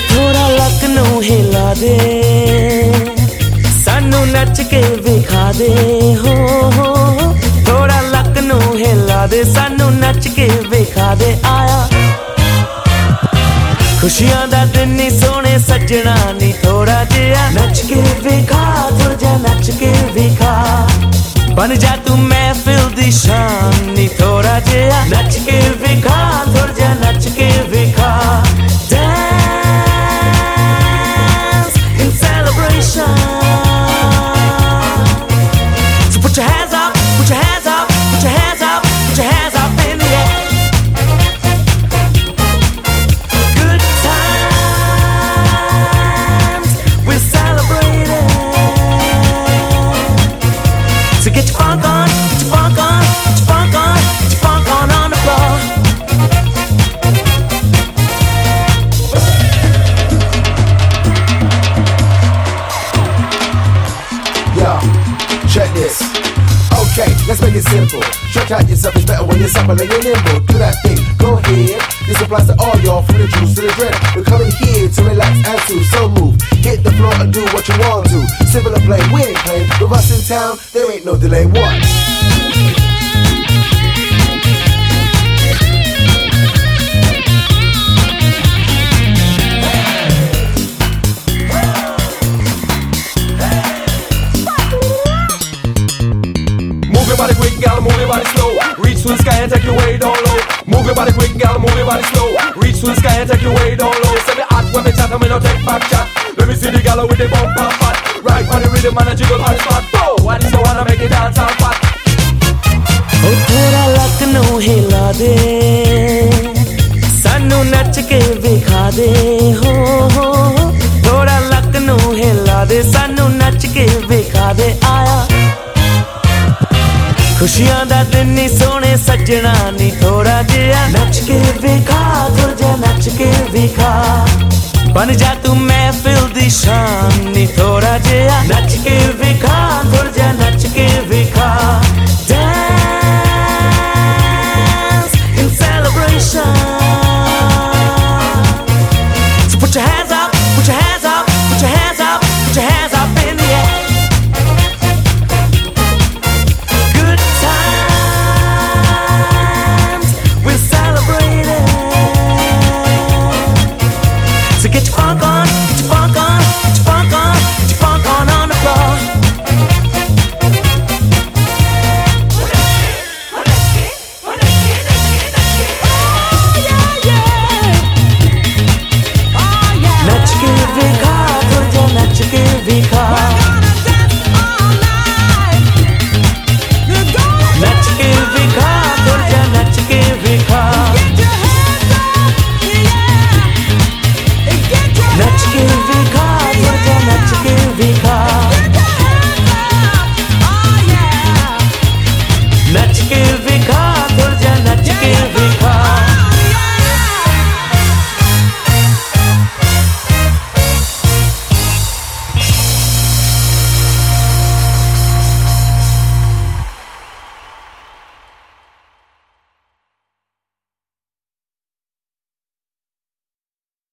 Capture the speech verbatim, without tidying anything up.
थोड़ा लक नूं हिला दे, सानू नच के विखा दे हो हो। थोड़ा लक नूं हिला दे, सानू नच के विखा दे। आया खुशियां दा दिन नी सोने सजना नी, थोड़ा जिहा नच के विखा, थोड़ा जिहा नच के विखा। बन जा तू महफिल दी शान नी, थोड़ा जिहा नच के विखा, थोड़ा जिहा नच के विखा। Dance in celebration, so put your hands up, put your hands up, put your hands up, put your hands up in the air. Good times, we're celebrating, so get your funk on, get your funk on, get your funk on, get your funk on on the floor. Yo, check this. Okay, let's make it simple. Stretch out yourself, it's better when you're supple and you're nimble. Do that thing, go ahead. This applies to all y'all, from the juice to the dread. We're coming here to relax and to so move. Hit the floor and do what you want to. Simple and plain, we ain't playing. With us in town, there ain't no delay. What? Move your body quick, gal, move your body slow. Reach to the sky and take your way down low. Move your body quick, gal, move your body slow. Reach to the sky and take your way down low. Say me hot when me chat and me no take back chat. Let me see the gal with the bump and fat. Right on the rhythm and a jiggle on the spot. Oh, what is the one to make it dance all fat? ओ थोड़ा luck नूं हिला दे, सानू नच के विखा दे हो हो। थोड़ा luck नूं हिला दे, सानू नच के विखा दे। आया खुशियां दा दिन नी सोने सजना नी, थोड़ा जिहा नच के विखा, थोड़ा जिहा नच के विखा। बन जा तू महफिल दी शान नी, थोड़ा जिहा नच के